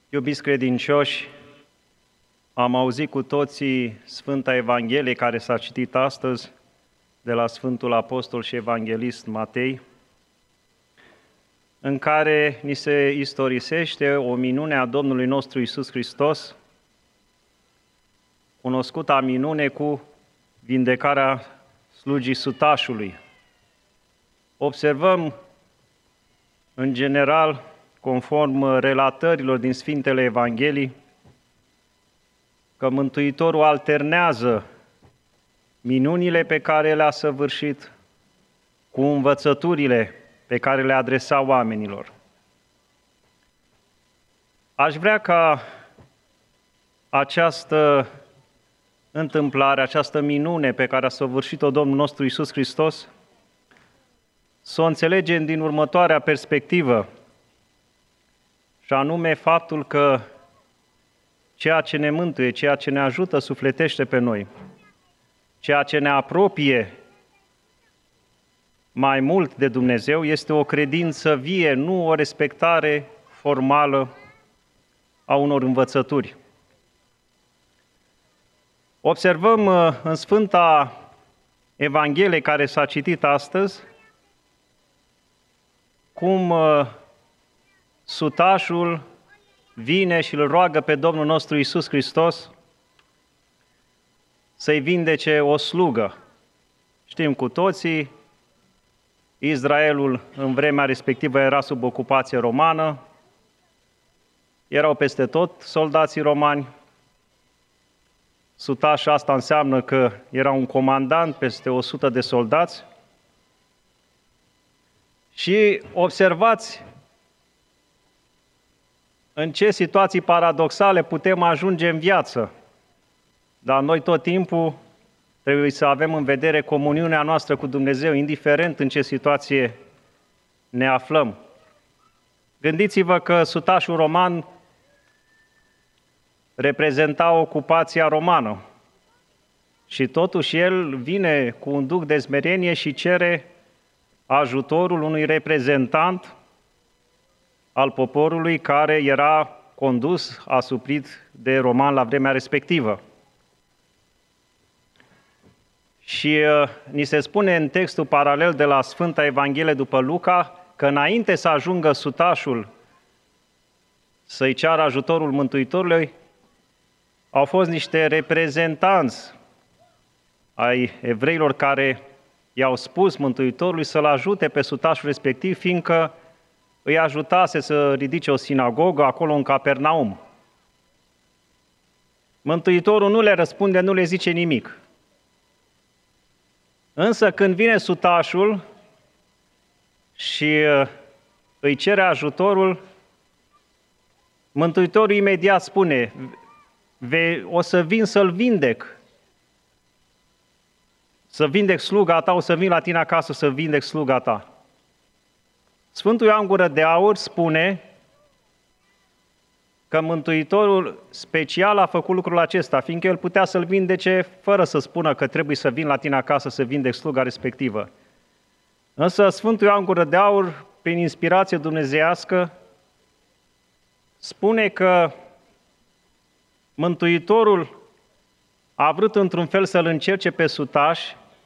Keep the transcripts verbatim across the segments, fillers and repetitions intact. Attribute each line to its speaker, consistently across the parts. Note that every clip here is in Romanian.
Speaker 1: Iubiți credincioși, am auzit cu toții Sfânta Evanghelie care s-a citit astăzi de la Sfântul Apostol și Evanghelist Matei, în care ni se istorisește o minune a Domnului nostru Iisus Hristos, cunoscuta minune cu vindecarea slugii sutașului. Observăm, în general, conform relatărilor din Sfintele Evanghelii, că Mântuitorul alternează minunile pe care le-a săvârșit cu învățăturile pe care le adresa oamenilor. Aș vrea ca această întâmplare, această minune pe care a săvârșit-o Domnul nostru Iisus Hristos, să o înțelegem din următoarea perspectivă, și anume faptul că ceea ce ne mântuie, ceea ce ne ajută sufletește pe noi, ceea ce ne apropie mai mult de Dumnezeu, este o credință vie, nu o respectare formală a unor învățături. Observăm în Sfânta Evanghelie care s-a citit astăzi cum sutașul vine și îl roagă pe Domnul nostru Iisus Hristos să-i vindece o slugă. Știm cu toții, Israelul în vremea respectivă era sub ocupație romană, erau peste tot soldații romani. Sutaș, asta înseamnă că era un comandant peste o sută de soldați. Și observați în ce situații paradoxale putem ajunge în viață. Dar noi tot timpul trebuie să avem în vedere comuniunea noastră cu Dumnezeu, indiferent în ce situație ne aflăm. Gândiți-vă că sutașul roman reprezenta ocupația romană și totuși el vine cu un duc de smerenie și cere ajutorul unui reprezentant al poporului care era condus, asuprit de roman la vremea respectivă. Și uh, ni se spune în textul paralel de la Sfânta Evanghelie după Luca că înainte să ajungă sutașul să-i ceară ajutorul Mântuitorului, au fost niște reprezentanți ai evreilor care i-au spus Mântuitorului să-l ajute pe sutașul respectiv, fiindcă îi ajutase să ridice o sinagogă acolo în Capernaum. Mântuitorul nu le răspunde, nu le zice nimic. Însă când vine sutașul și îi cere ajutorul, Mântuitorul imediat spune: o să vin să-l vindec. Să vindec sluga ta, o să vin la tine acasă să vindec sluga ta. Sfântul Ioan Gură de Aur spune că Mântuitorul special a făcut lucrul acesta, fiindcă el putea să-l vindece fără să spună că trebuie să vin la tine acasă să vindec sluga respectivă. Însă Sfântul Ioan Gură de Aur, prin inspirație dumnezeiască, spune că Mântuitorul a vrut într-un fel să-l încerce pe sutaș,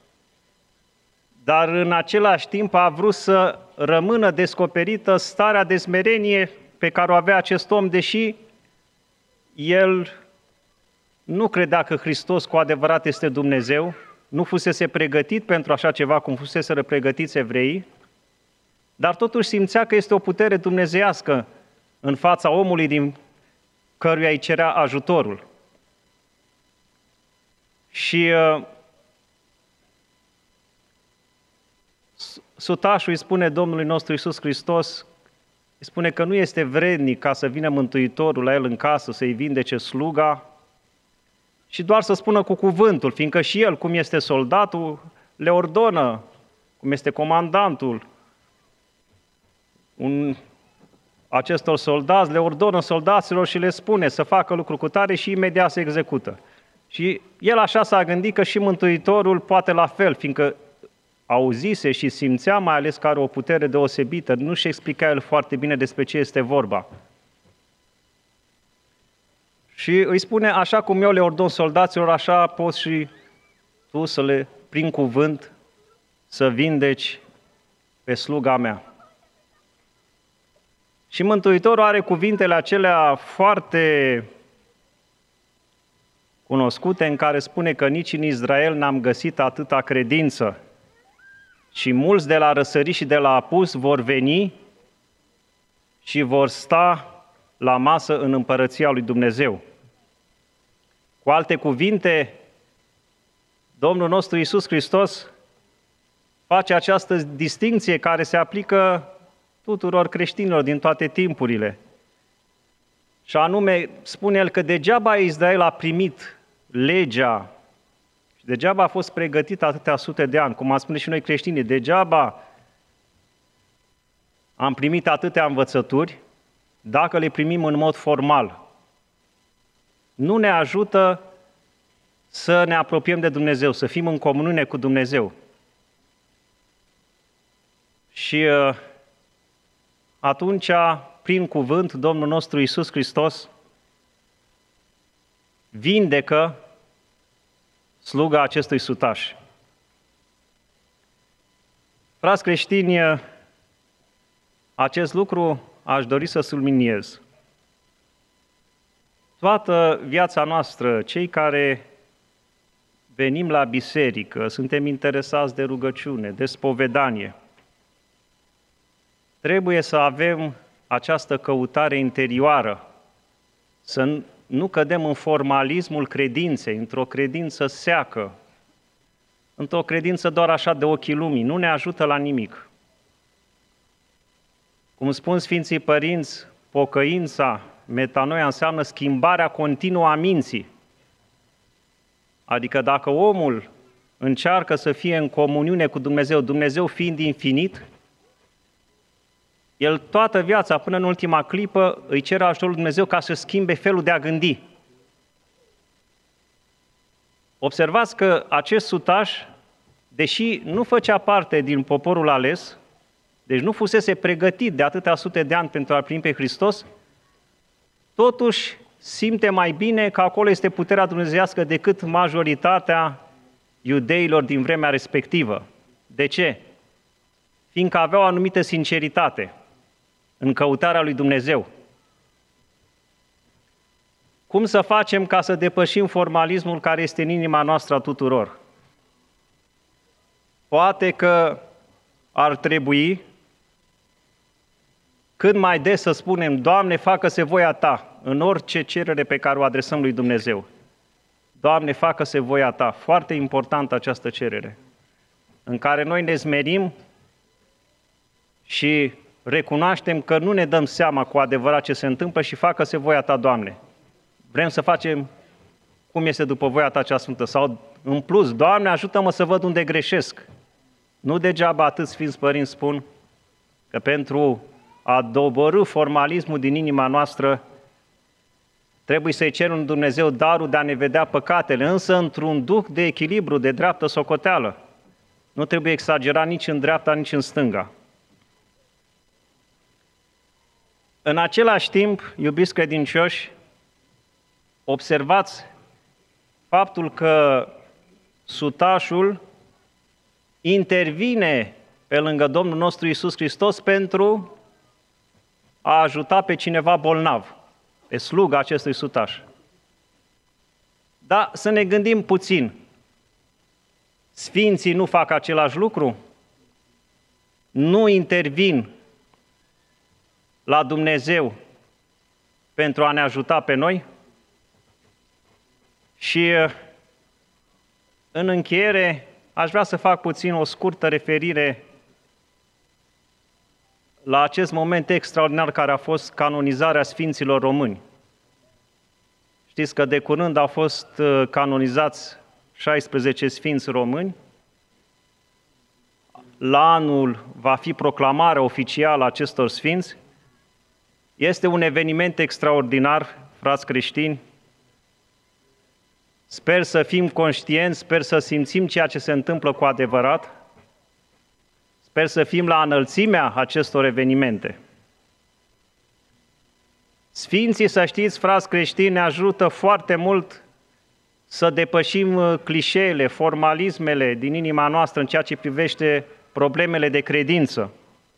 Speaker 1: dar în același timp a vrut să rămână descoperită starea de smerenie pe care o avea acest om, deși el nu credea că Hristos cu adevărat este Dumnezeu, nu fusese pregătit pentru așa ceva cum fusese pregătiți evreii, dar totuși simțea că este o putere dumnezeiască în fața omului din căruia îi cerea ajutorul. Și uh, sutașul îi spune Domnului nostru Iisus Hristos, îi spune că nu este vrednic ca să vină Mântuitorul la el în casă să-i vindece sluga și doar să spună cu cuvântul, fiindcă și el, cum este soldatul, le ordonă, cum este comandantul un, acestor soldați, le ordonă soldaților și le spune să facă lucru cu tare și imediat se execută. Și el așa s-a gândit că și Mântuitorul poate la fel, fiindcă auzise și simțea mai ales că are o putere deosebită, nu-și explica el foarte bine despre ce este vorba. Și îi spune, așa cum eu le ordon soldaților, așa poți și tu să le, prin cuvânt, să vindeci pe sluga mea. Și Mântuitorul are cuvintele acelea foarte cunoscute în care spune că nici în Israel n-am găsit atâta credință și mulți de la răsărit și de la apus vor veni și vor sta la masă în împărăția lui Dumnezeu. Cu alte cuvinte, Domnul nostru Iisus Hristos face această distincție care se aplică tuturor creștinilor din toate timpurile. Și anume, spune el că degeaba Israel a primit legea și degeaba a fost pregătit atâtea sute de ani, cum am spune și noi creștinii, degeaba am primit atâtea învățături dacă le primim în mod formal. Nu ne ajută să ne apropiem de Dumnezeu, să fim în comuniune cu Dumnezeu. Și atunci, prin cuvânt, Domnul nostru Iisus Hristos vindecă sluga acestui sutaș. Frați creștini, acest lucru aș dori să subliniez. Toată viața noastră, cei care venim la biserică, suntem interesați de rugăciune, de spovedanie, trebuie să avem această căutare interioară, să nu cădem în formalismul credinței, într-o credință seacă, într-o credință doar așa de ochii lumii, nu ne ajută la nimic. Cum spun Sfinții Părinți, pocăința, metanoia, înseamnă schimbarea continuă a minții. Adică dacă omul încearcă să fie în comuniune cu Dumnezeu, Dumnezeu fiind infinit, el toată viața, până în ultima clipă, îi cere ajutorul lui Dumnezeu ca să schimbe felul de a gândi. Observați că acest sutaș, deși nu făcea parte din poporul ales, deci nu fusese pregătit de atâtea sute de ani pentru a primi pe Hristos, totuși simte mai bine că acolo este puterea dumnezeiască decât majoritatea iudeilor din vremea respectivă. De ce? Fiindcă aveau o anumită sinceritate în căutarea lui Dumnezeu. Cum să facem ca să depășim formalismul care este în inima noastră a tuturor? Poate că ar trebui cât mai des să spunem, Doamne, facă-se voia Ta în orice cerere pe care o adresăm lui Dumnezeu. Doamne, facă-se voia Ta. Foarte importantă această cerere, în care noi ne smerim și recunoaștem că nu ne dăm seama cu adevărat ce se întâmplă și facă-se voia Ta, Doamne. Vrem să facem cum este după voia Ta cea sfântă. Sau în plus, Doamne, ajută-mă să văd unde greșesc. Nu degeaba atât Sfinți Părinți spun că pentru a doborî formalismul din inima noastră, trebuie să-i cerem lui Dumnezeu darul de a ne vedea păcatele, însă într-un duh de echilibru, de dreaptă socoteală. Nu trebuie exagerat nici în dreapta, nici în stânga. În același timp, iubiți credincioși, observați faptul că sutașul intervine pe lângă Domnul nostru Iisus Hristos pentru a ajuta pe cineva bolnav, pe sluga acestui sutaș. Dar să ne gândim puțin. Sfinții nu fac același lucru? Nu intervin la Dumnezeu pentru a ne ajuta pe noi? Și în încheiere aș vrea să fac puțin o scurtă referire la acest moment extraordinar care a fost canonizarea Sfinților Români. Știți că de curând au fost canonizați șaisprezece Sfinți Români. La anul va fi proclamarea oficială a acestor Sfinți. Este un eveniment extraordinar, frați creștini. Sper să fim conștienți, sper să simțim ceea ce se întâmplă cu adevărat. Sper să fim la înălțimea acestor evenimente. Sfinții, să știți, frați creștini, ne ajută foarte mult să depășim clișeele, formalismele din inima noastră în ceea ce privește problemele de credință.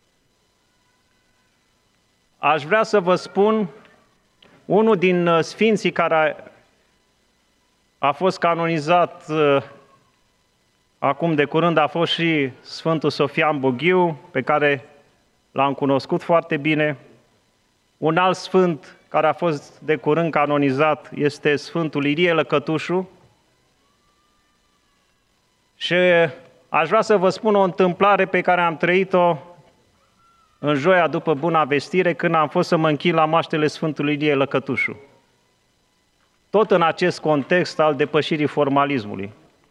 Speaker 1: Aș vrea să vă spun, unul din sfinții care a fost canonizat acum de curând a fost și Sfântul Sofian Boghiu, pe care l-am cunoscut foarte bine. Un alt sfânt care a fost de curând canonizat este Sfântul Ilie Lăcătușu. Și aș vrea să vă spun o întâmplare pe care am trăit-o în joia după Buna Vestire, când am fost să mă închin la moaștele Sfântului Ilie Lăcătușu. Tot în acest context al depășirii formalismului.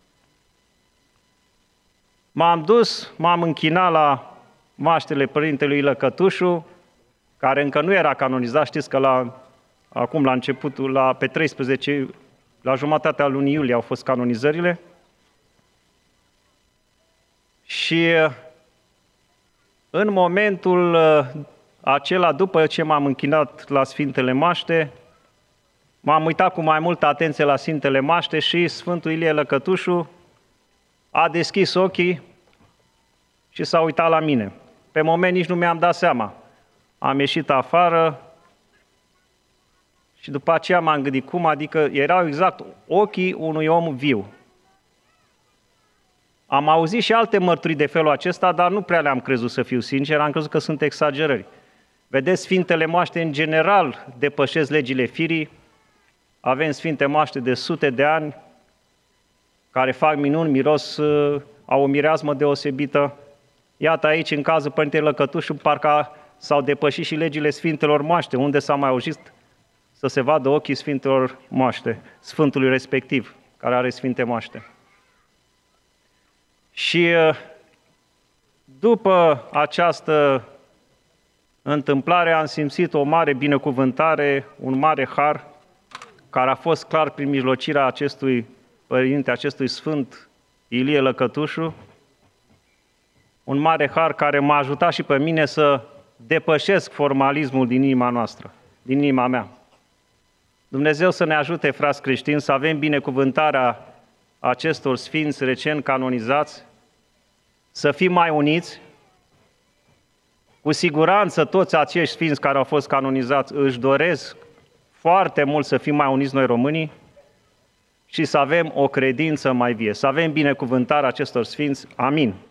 Speaker 1: M-am dus, m-am închinat la moaștele Părintelui Lăcătușu, care încă nu era canonizat, știți că la, acum la începutul, la, pe treisprezece, la jumătatea lunii iulie au fost canonizările. Și în momentul acela, după ce m-am închinat la Sfintele Maște, m-am uitat cu mai multă atenție la Sfintele Maște și Sfântul Ilie Lăcătușu a deschis ochii și s-a uitat la mine. Pe moment nici nu mi-am dat seama. Am ieșit afară și după aceea m-am gândit cum, adică erau exact ochii unui om viu. Am auzit și alte mărturii de felul acesta, dar nu prea le-am crezut, să fiu sincer, am crezut că sunt exagerări. Vedeți, Sfintele Moaște în general depășesc legile firii, avem Sfinte Moaște de sute de ani, care fac minuni, miros, au o mireasmă deosebită. Iată aici, în cazul Părintelui Lăcătușu, parcă s-au depășit și legile Sfintelor Moaște, unde s-a mai auzit să se vadă ochii Sfintelor Moaște, Sfântului respectiv, care are Sfinte Moaște. Și după această întâmplare am simțit o mare binecuvântare, un mare har, care a fost clar prin mijlocirea acestui părinte, acestui Sfânt Ilie Lăcătușu, un mare har care m-a ajutat și pe mine să depășesc formalismul din inima noastră, din inima mea. Dumnezeu să ne ajute, frați creștini, să avem binecuvântarea acestor sfinți recent canonizați, să fim mai uniți. Cu siguranță toți acești sfinți care au fost canonizați își doresc foarte mult să fim mai uniți noi românii și să avem o credință mai vie, să avem binecuvântarea acestor sfinți. Amin.